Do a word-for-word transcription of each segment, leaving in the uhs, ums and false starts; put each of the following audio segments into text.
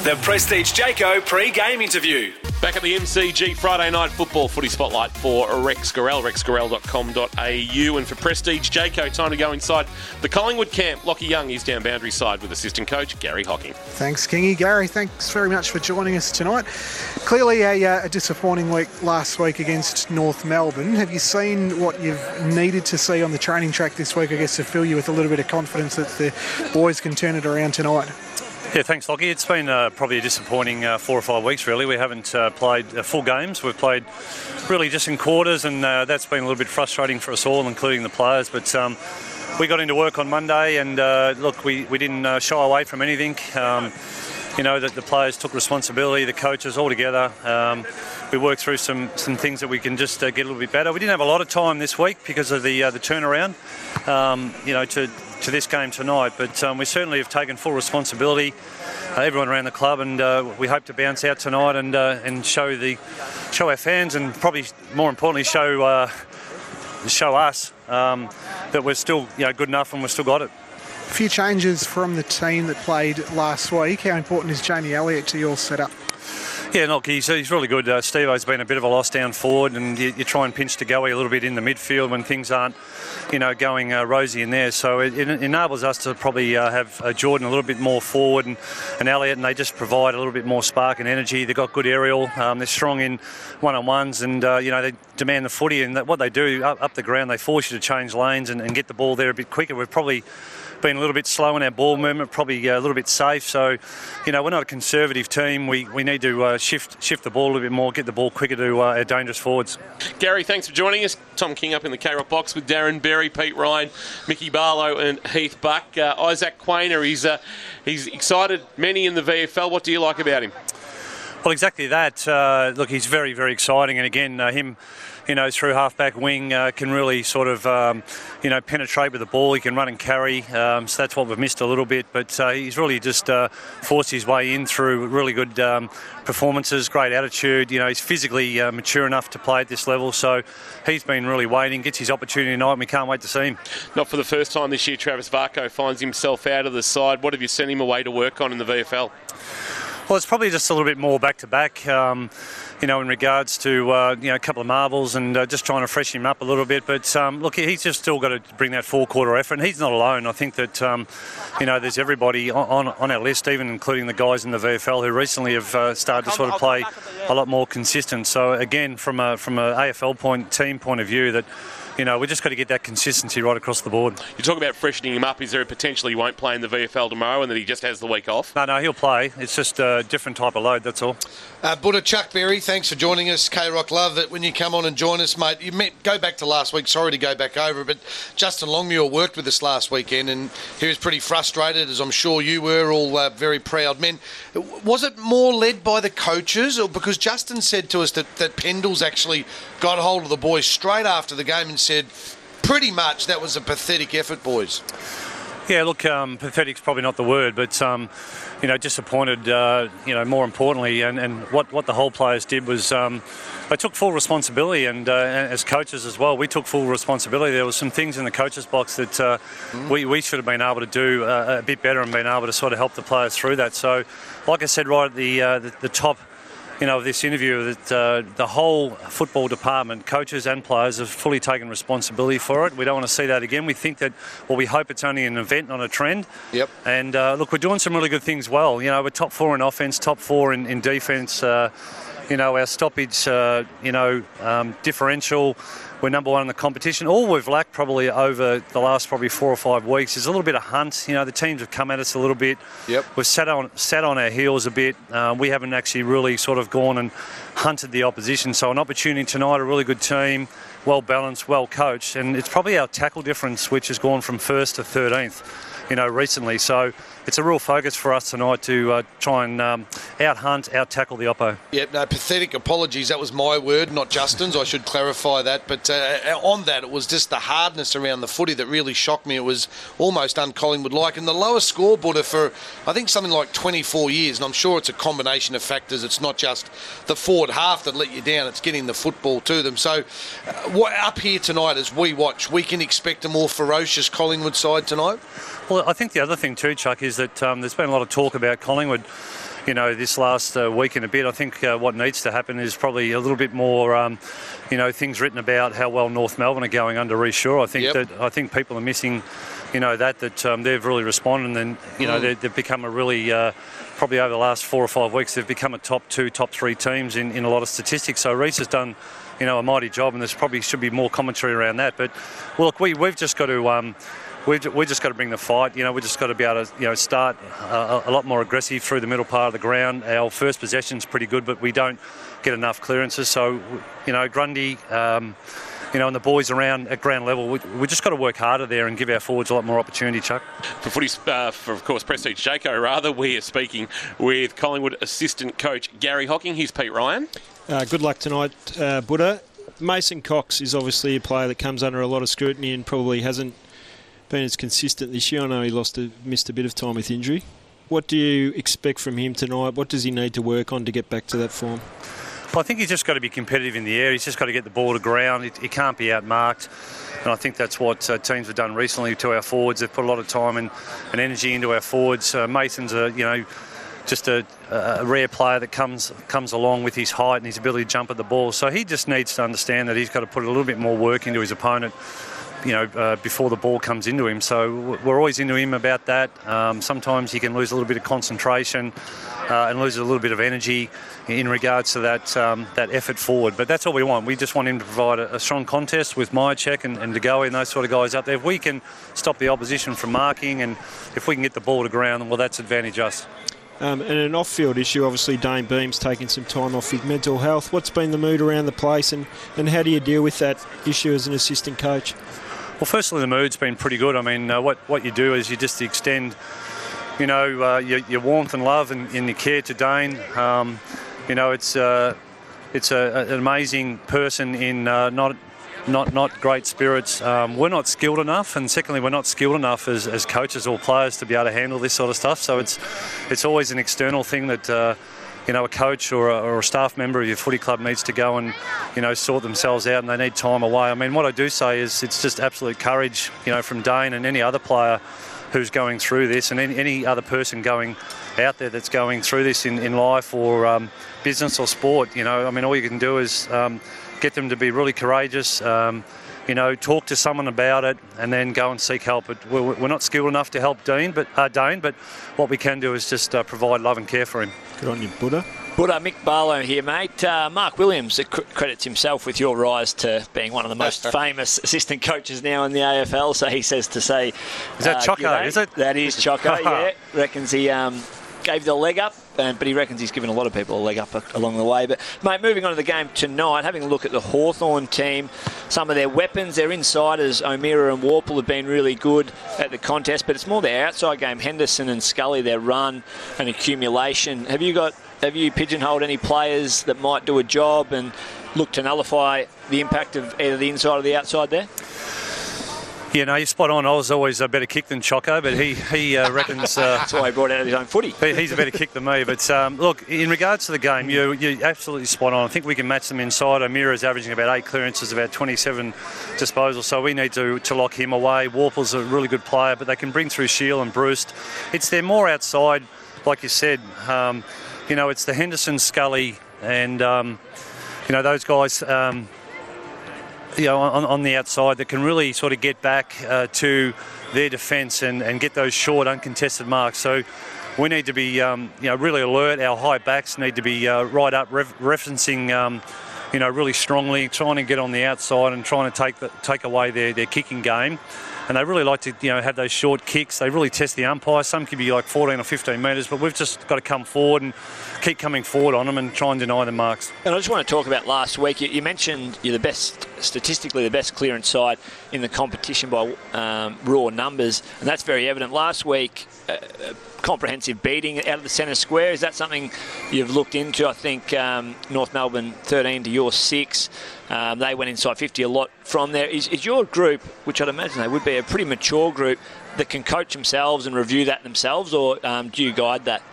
The Prestige Jayco pre-game interview. Back at the M C G Friday Night Football Footy Spotlight for Rex Gorell, rex gorell dot com dot a u. And for Prestige Jayco, time to go inside the Collingwood camp. Lockie Young is down boundary side with assistant coach Gary Hocking. Thanks, Kingy. Gary, thanks very much for joining us tonight. Clearly a, uh, a disappointing week last week against North Melbourne. Have you seen what you've needed to see on the training track this week, I guess, to fill you with a little bit of confidence that the boys can turn it around tonight? Yeah, thanks, Lockie. It's been uh, probably a disappointing uh, four or five weeks, really. We haven't uh, played uh, full games. We've played really just in quarters, and uh, that's been a little bit frustrating for us all, including the players. But um, we got into work on Monday, and uh, look, we, we didn't uh, shy away from anything. Um, you know, that the players took responsibility, the coaches all together. Um, we worked through some, some things that we can just uh, get a little bit better. We didn't have a lot of time this week because of the uh, the turnaround, um, you know, to to this game tonight, but um, we certainly have taken full responsibility, uh, everyone around the club, and uh, we hope to bounce out tonight and uh, and show the show our fans, and probably more importantly show uh, show us um, that we're still, you know, good enough and we've still got it. A few changes from the team that played last week. How important is Jamie Elliott to your setup? Yeah, look, he's, he's really good. Uh, Steve-O's been a bit of a loss down forward, and you, you try and pinch to Goey a little bit in the midfield when things aren't, you know, going uh, rosy in there. So it, it enables us to probably uh, have uh, Jordan a little bit more forward and, and Elliott, and they just provide a little bit more spark and energy. They've got good aerial. Um, they're strong in one-on-ones, and, uh, you know, they demand the footy. And that, what they do up, up the ground, they force you to change lanes and, and get the ball there a bit quicker. We've probably been a little bit slow in our ball movement, probably a little bit safe. So, you know, we're not a conservative team. We we need to uh, shift shift the ball a little bit more, get the ball quicker to uh, our dangerous forwards. Gary, thanks for joining us. Tom King up in the K-Rock box with Darren Berry, Pete Ryan, Mickey Barlow and Heath Buck. Uh, Isaac Quainer, he's, uh, he's excited many in the V F L. What do you like about him? Well, exactly that. Uh, look, he's very, very exciting. And again, uh, him, you know, through half-back wing uh, can really sort of, um, you know, penetrate with the ball. He can run and carry. Um, so that's what we've missed a little bit. But uh, he's really just uh, forced his way in through really good um, performances, great attitude. You know, he's physically uh, mature enough to play at this level. So he's been really waiting, gets his opportunity tonight, and we can't wait to see him. Not for the first time this year, Travis Varco finds himself out of the side. What have you sent him away to work on in the V F L? Well, it's probably just a little bit more back-to-back, um, you know, in regards to, uh, you know, a couple of marbles and uh, just trying to freshen him up a little bit. But, um, look, he's just still got to bring that four-quarter effort, and he's not alone. I think that, um, you know, there's everybody on, on our list, even including the guys in the V F L who recently have uh, started to sort of play a lot more consistent. So, again, from a, from a A F L point, team point of view, that, you know, we just got to get that consistency right across the board. You talk about freshening him up. Is there a potential he won't play in the V F L tomorrow and that he just has the week off? No, no, he'll play. It's just a different type of load, that's all. Uh, Buddha Chuck Berry, thanks for joining us. K-Rock, love it when you come on and join us, mate. You met, go back to last week. Sorry to go back over, but Justin Longmuir worked with us last weekend, and he was pretty frustrated, as I'm sure you were, all uh, very proud men. Was it more led by the coaches, or because Justin said to us that, that Pendle's actually got hold of the boys straight after the game and said, pretty much that was a pathetic effort, boys? Yeah, look, um, pathetic's probably not the word, but, um, you know, disappointed, uh, you know, more importantly, and, and what, what the whole players did was um, they took full responsibility, and uh, as coaches as well, we took full responsibility. There were some things in the coaches' box that uh, mm. we, we should have been able to do uh, a bit better and been able to sort of help the players through that. So, like I said right at the, uh, the, the top, you know, of this interview, that uh, the whole football department, coaches and players, have fully taken responsibility for it. We don't want to see that again. We think that, well, we hope it's only an event, not a trend. Yep. And uh, look, we're doing some really good things well. You know, we're top four in offence, top four in, in defence. Uh, you know, our stoppage, uh, you know, um, differential. We're number one in the competition. All we've lacked probably over the last probably four or five weeks is a little bit of hunt. You know, the teams have come at us a little bit. Yep. We've sat on sat on our heels a bit. Uh, we haven't actually really sort of gone and hunted the opposition. So an opportunity tonight, a really good team, well balanced, well coached, and it's probably our tackle difference which has gone from first to thirteenth, you know, recently. So it's a real focus for us tonight to uh, try and um, out-hunt, out-tackle the oppo. Yep, no, pathetic apologies. That was my word, not Justin's. I should clarify that. But uh, on that, it was just the hardness around the footy that really shocked me. It was almost un-Collingwood-like. And the lowest scoreboard for, I think, something like twenty-four years. And I'm sure it's a combination of factors. It's not just the forward half that let you down. It's getting the football to them. So uh, what, up here tonight, as we watch, we can expect a more ferocious Collingwood side tonight? Well, I think the other thing too, Chuck, is that um, there's been a lot of talk about Collingwood, you know, this last uh, week and a bit. I think uh, what needs to happen is probably a little bit more, um, you know, things written about how well North Melbourne are going under Rhys Shaw. I think Yep. that I think people are missing, you know, that that um, they've really responded, and you know, Mm. they, they've become a really uh, probably over the last four or five weeks they've become a top two, top three teams in, in a lot of statistics. So Rhys has done, you know, a mighty job, and there's probably should be more commentary around that. But well, look, we we've just got to. Um, We've, we've just got to bring the fight. You know, we've just got to be able to, you know, start a, a lot more aggressive through the middle part of the ground. Our first possession's pretty good, but we don't get enough clearances. So, you know, Grundy, um, you know, and the boys around at ground level, we, we just got to work harder there and give our forwards a lot more opportunity, Chuck. For footy, uh, for of course, Prestige Jayco, rather, we are speaking with Collingwood assistant coach Gary Hocking. Here's Pete Ryan. Uh, good luck tonight, uh, Buddha. Mason Cox is obviously a player that comes under a lot of scrutiny and probably hasn't been as consistent this year. I know he lost a, missed a bit of time with injury. What do you expect from him tonight? What does he need to work on to get back to that form? Well, I think he's just got to be competitive in the air. He's just got to get the ball to ground. He, he can't be outmarked. And I think that's what uh, teams have done recently to our forwards. They've put a lot of time and, and energy into our forwards. Uh, Mason's a, you know, just a, a rare player that comes comes along with his height and his ability to jump at the ball. So he just needs to understand that he's got to put a little bit more work into his opponent, you know, uh, before the ball comes into him. So we're always into him about that. Um, sometimes he can lose a little bit of concentration uh, and lose a little bit of energy in regards to that um, that effort forward. But that's all we want. We just want him to provide a, a strong contest with Myercheck and, and De Goey and those sort of guys out there. If we can stop the opposition from marking and if we can get the ball to ground, well, that's advantage us. Um, and an off-field issue, obviously Dane Beam's taking some time off with mental health. What's been the mood around the place, and, and how do you deal with that issue as an assistant coach? Well, firstly, the mood's been pretty good. I mean, uh, what, what you do is you just extend, you know, uh, your, your warmth and love and, and your care to Dane. Um, you know, it's uh, it's a, an amazing person in uh, not not not great spirits. Um, we're not skilled enough, and secondly, we're not skilled enough as, as coaches or players to be able to handle this sort of stuff. So it's it's always an external thing that. Uh, You know, a coach or a, or a staff member of your footy club needs to go and, you know, sort themselves out, and they need time away. I mean, what I do say is it's just absolute courage, you know, from Dane and any other player who's going through this, and any, any other person going out there that's going through this in, in life or um, business or sport. You know, I mean, all you can do is um, get them to be really courageous, um, you know, talk to someone about it, and then go and seek help. But we're, we're not skilled enough to help Dean, but uh, Dane, but what we can do is just uh, provide love and care for him. Good on you, Buddha. Buddha, Mick Barlow here, mate. Uh, Mark Williams cr- credits himself with your rise to being one of the most famous assistant coaches now in the A F L. So he says to say... Is that uh, Choco, g'day. is it? That is Choco, yeah. Reckons he um, gave the leg up, um, but he reckons he's given a lot of people a leg up along the way. But, mate, moving on to the game tonight, having a look at the Hawthorn team, some of their weapons, their insiders, O'Meara and Warple, have been really good at the contest, but it's more their outside game, Henderson and Scully, their run and accumulation. Have you got... Have you pigeonholed any players that might do a job and look to nullify the impact of either the inside or the outside there? Yeah, no, you're spot on. I was always a better kick than Choco, but he, he uh, reckons... Uh, That's why he brought out his own footy. he, he's a better kick than me. But, um, look, in regards to the game, you, you're absolutely spot on. I think we can match them inside. O'Meara's averaging about eight clearances, about twenty-seven disposals, so we need to, to lock him away. Warple's a really good player, but they can bring through Shield and Bruce. It's they're more outside, like you said. Um, You know, it's the Henderson, Scully, and um, you know those guys. Um, you know, on, on the outside that can really sort of get back uh, to their defence and, and get those short, uncontested marks. So we need to be, um, you know, really alert. Our high backs need to be uh, right up, ref- referencing, um, you know, really strongly, trying to get on the outside and trying to take the, take away their, their kicking game. And they really like to, you know, have those short kicks. They really test the umpire. Some could be like fourteen or fifteen metres, but we've just got to come forward and keep coming forward on them and try and deny the marks. And I just want to talk about last week. You, you mentioned you're the best, statistically the best clearance side in the competition by um, raw numbers, and that's very evident. Last week, uh, comprehensive beating out of the centre square. Is that something you've looked into? I think um, North Melbourne thirteen to your six. Um, they went inside fifty a lot from there. Is, is your group, which I'd imagine they would be, a pretty mature group that can coach themselves and review that themselves, or um, do you guide that?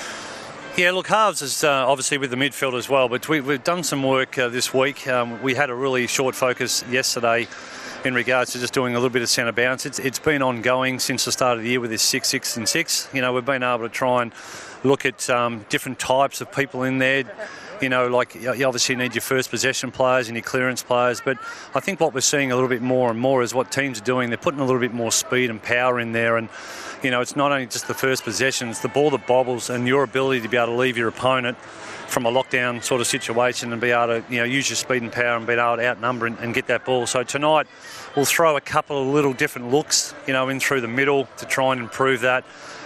Yeah, look, halves is uh, obviously with the midfield as well, but we, we've done some work uh, this week. Um, we had a really short focus yesterday in regards to just doing a little bit of centre bounce. It's, it's been ongoing since the start of the year with this six, six and six. You know, we've been able to try and look at um, different types of people in there. You know, like you obviously need your first possession players and your clearance players, but I think what we're seeing a little bit more and more is what teams are doing. They're putting a little bit more speed and power in there, and you know, it's not only just the first possession, it's the ball that bobbles and your ability to be able to leave your opponent from a lockdown sort of situation and be able to, you know, use your speed and power and be able to outnumber and, and get that ball. So tonight we'll throw a couple of little different looks, you know, in through the middle to try and improve that.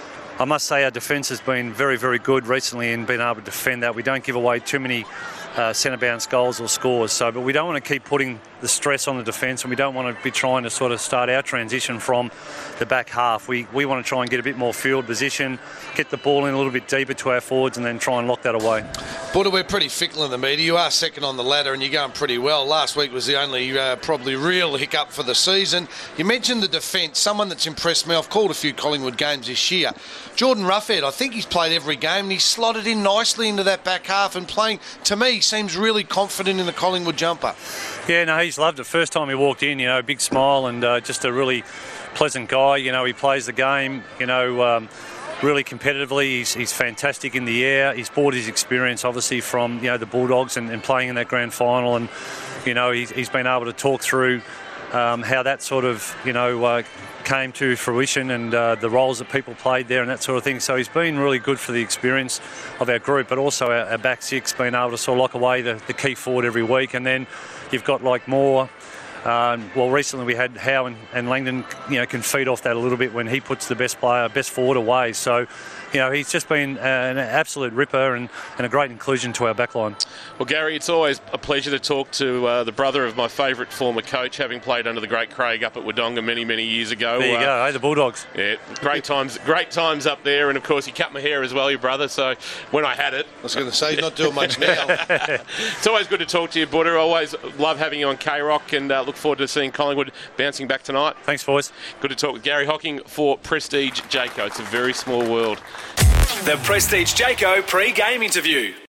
I must say our defence has been very, very good recently in being able to defend that. We don't give away too many uh, centre bounce goals or scores. So, but we don't want to keep putting the stress on the defence, and we don't want to be trying to sort of start our transition from the back half. We we want to try and get a bit more field position, get the ball in a little bit deeper to our forwards, and then try and lock that away. Buddha, we're pretty fickle in the media. You are second on the ladder and you're going pretty well. Last week was the only uh, probably real hiccup for the season. You mentioned the defence, someone that's impressed me. I've called a few Collingwood games this year. Jordan Roughead, I think he's played every game and he's slotted in nicely into that back half and playing, to me, seems really confident in the Collingwood jumper. Yeah, no, he's loved it. First time he walked in, you know, big smile and uh, just a really pleasant guy. You know, he plays the game, you know, um, really competitively. He's, he's fantastic in the air. He's brought his experience, obviously, from, you know, the Bulldogs and, and playing in that grand final. And, you know, he's, he's been able to talk through um, how that sort of, you know, uh, came to fruition and uh, the roles that people played there and that sort of thing. So he's been really good for the experience of our group, but also our, our back six, being able to sort of lock away the, the key forward every week. And then you've got like Moore. Um, well, recently we had Howe and, and Langdon, you know, can feed off that a little bit when he puts the best player, best forward away. So, you know, he's just been an absolute ripper and, and a great inclusion to our backline. Well, Gary, it's always a pleasure to talk to uh, the brother of my favourite former coach, having played under the great Craig up at Wodonga many, many years ago. There you uh, go, hey, the Bulldogs. Yeah, great times, great times up there, and of course he cut my hair as well, your brother. So when I had it, I was going to say he's not doing much now. It's always good to talk to you, Buddha. Always love having you on K Rock, and uh, look forward to seeing Collingwood bouncing back tonight. Thanks, boys. Good to talk with Gary Hocking for Prestige Jayco. It's a very small world. The Prestige Jayco pre-game interview.